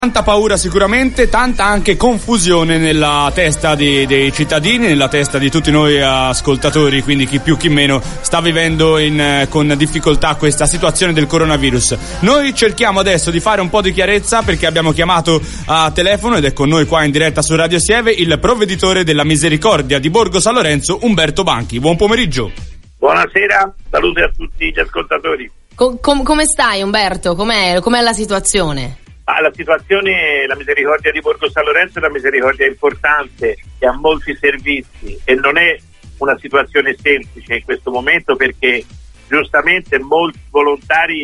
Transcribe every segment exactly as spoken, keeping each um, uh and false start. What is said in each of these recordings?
Tanta paura sicuramente, tanta anche confusione nella testa di, dei cittadini, nella testa di tutti noi ascoltatori, quindi chi più chi meno sta vivendo in, con difficoltà questa situazione del coronavirus. Noi cerchiamo adesso di fare un po' di chiarezza perché abbiamo chiamato a telefono ed è con noi qua in diretta su Radio Sieve il provveditore della Misericordia di Borgo San Lorenzo, Umberto Banchi. Buon pomeriggio. Buonasera, salute a tutti gli ascoltatori. Com- com- come stai Umberto? Com'è, com'è la situazione? Ah, la situazione, la Misericordia di Borgo San Lorenzo è una misericordia importante che ha molti servizi e non è una situazione semplice in questo momento perché giustamente molti volontari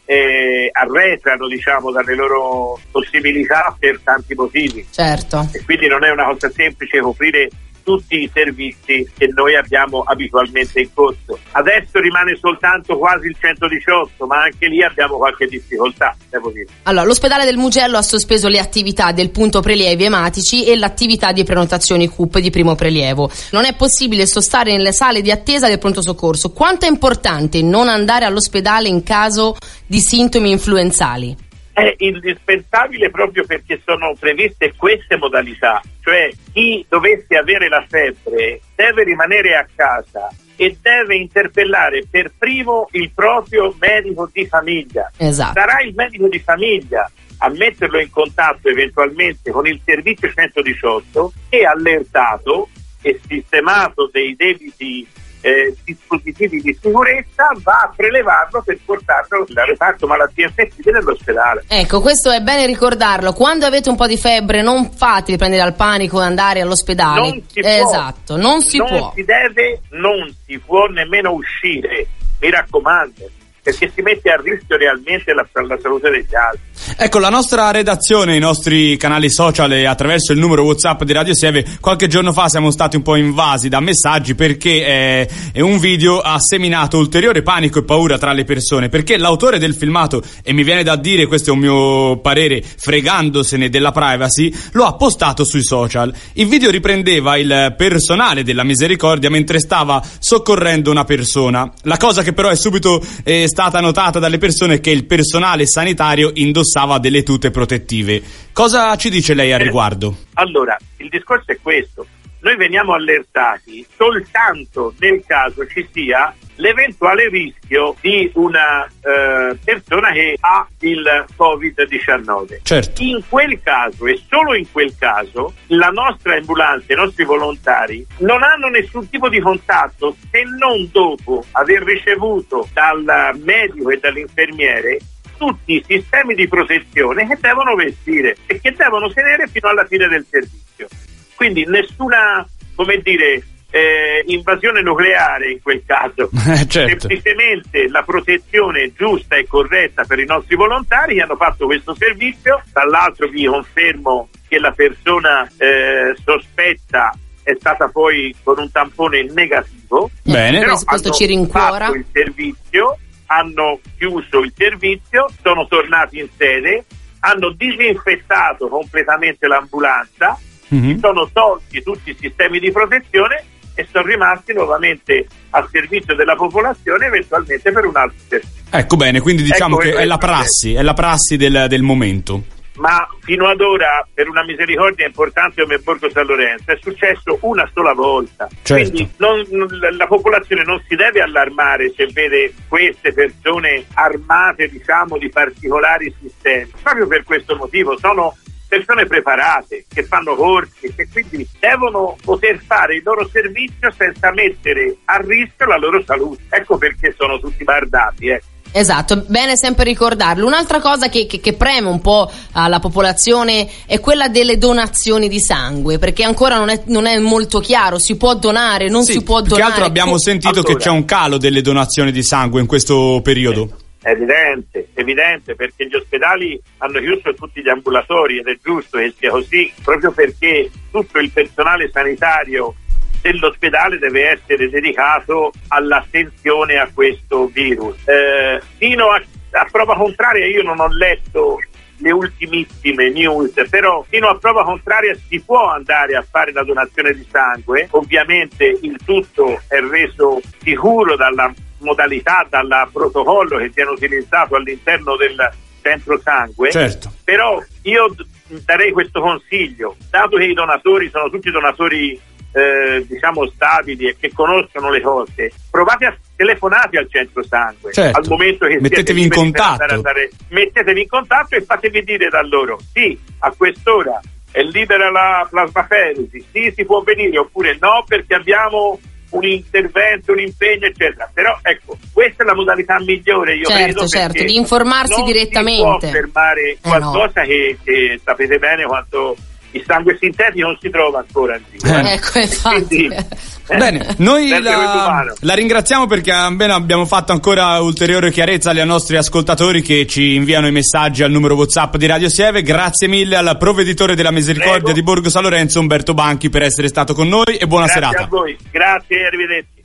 eh, arretrano, diciamo, dalle loro possibilità per tanti motivi. Certo. E quindi non è una cosa semplice coprire tutti i servizi che noi abbiamo abitualmente in corso. Adesso rimane soltanto quasi il centodiciotto, ma anche lì abbiamo qualche difficoltà, devo dire. Allora, l'ospedale del Mugello ha sospeso le attività del punto prelievi ematici e l'attività di prenotazioni C U P di primo prelievo. Non è possibile sostare nelle sale di attesa del pronto soccorso. Quanto è importante non andare all'ospedale in caso di sintomi influenzali? È indispensabile proprio perché sono previste queste modalità, cioè chi dovesse avere la febbre deve rimanere a casa e deve interpellare per primo il proprio medico di famiglia. Esatto. Sarà il medico di famiglia a metterlo in contatto eventualmente con il servizio centodiciotto e allertato e sistemato dei debiti Eh, dispositivi di sicurezza, va a prelevarlo per portarlo al reparto malattie infettive dell'ospedale. Ecco, questo è bene ricordarlo. Quando avete un po' di febbre non fate prendere al panico e andare all'ospedale. Non si può, esatto, non si non può. Non si deve, non si può nemmeno uscire, mi raccomando, perché si mette a rischio realmente la, la salute degli altri. Ecco, la nostra redazione, i nostri canali social e attraverso il numero WhatsApp di Radio Sieve, qualche giorno fa siamo stati un po' invasi da messaggi perché eh, è un video ha seminato ulteriore panico e paura tra le persone, perché l'autore del filmato, e mi viene da dire, questo è un mio parere, fregandosene della privacy, lo ha postato sui social. Il video riprendeva il personale della Misericordia mentre stava soccorrendo una persona. La cosa che però è subito eh, stata notata dalle persone è che il personale sanitario indossava delle tute protettive. Cosa ci dice lei al riguardo? Allora, il discorso è questo. Noi veniamo allertati soltanto nel caso ci sia l'eventuale rischio di una eh, persona che ha il covid diciannove. Certo. In quel caso e solo in quel caso la nostra ambulanza, i nostri volontari non hanno nessun tipo di contatto se non dopo aver ricevuto dal medico e dall'infermiere tutti i sistemi di protezione che devono vestire e che devono tenere fino alla fine del servizio. Quindi nessuna, come dire, eh, invasione nucleare in quel caso. Certo. Semplicemente la protezione giusta e corretta per i nostri volontari che hanno fatto questo servizio. Dall'altro vi confermo che la persona eh, sospetta è stata poi con un tampone negativo. Bene. Però questo ci rincuora. Fatto il servizio, hanno chiuso il servizio, sono tornati in sede, hanno disinfettato completamente l'ambulanza, mm-hmm. sono tolti tutti i sistemi di protezione e sono rimasti nuovamente al servizio della popolazione eventualmente per un altro servizio. Ecco, bene, quindi diciamo ecco, che è la prassi, è la prassi del, del momento. Ma fino ad ora, per una misericordia importante come Borgo San Lorenzo, è successo una sola volta. Certo. Quindi non, non, la popolazione non si deve allarmare se vede queste persone armate, diciamo, di particolari sistemi. Proprio per questo motivo sono persone preparate, che fanno corsi, che quindi devono poter fare il loro servizio senza mettere a rischio la loro salute. Ecco perché sono tutti bardati, eh. Esatto, bene sempre ricordarlo. Un'altra cosa che, che, che preme un po' alla popolazione è quella delle donazioni di sangue, perché ancora non è, non è molto chiaro, si può donare, non sì, si può donare. Più che altro abbiamo sentito allora, che c'è un calo delle donazioni di sangue in questo periodo. È evidente, evidente, perché gli ospedali hanno chiuso tutti gli ambulatori ed è giusto che sia così, proprio perché tutto il personale sanitario dell'ospedale deve essere dedicato all'attenzione a questo virus. Eh, fino a, a prova contraria io non ho letto le ultimissime news, però fino a prova contraria si può andare a fare la donazione di sangue. Ovviamente il tutto è reso sicuro dalla modalità, dal protocollo che viene utilizzato all'interno del, centro sangue, certo. Però io darei questo consiglio, dato che i donatori sono tutti donatori eh, diciamo stabili e che conoscono le cose, provate a telefonare al centro sangue, certo. Al momento che mettetevi in contatto andare, andare, mettetevi in contatto e fatevi dire da loro sì, a quest'ora è libera la plasmaferesi, sì, si può venire, oppure no, perché abbiamo un intervento, un impegno, eccetera. Però ecco, questa è la modalità migliore, io certo, credo, certo, di informarsi non direttamente. Non si può fermare qualcosa eh no. che, che sapete bene quanto il sangue sintetico non si trova ancora in giro. Eh. Ecco, infatti. Quindi, eh, bene, noi la, la ringraziamo perché almeno abbiamo fatto ancora ulteriore chiarezza ai nostri ascoltatori che ci inviano i messaggi al numero WhatsApp di Radio Sieve. Grazie mille al provveditore della Misericordia Prego. di Borgo San Lorenzo, Umberto Banchi, per essere stato con noi e buona Grazie serata. Grazie a voi, grazie e arrivederci.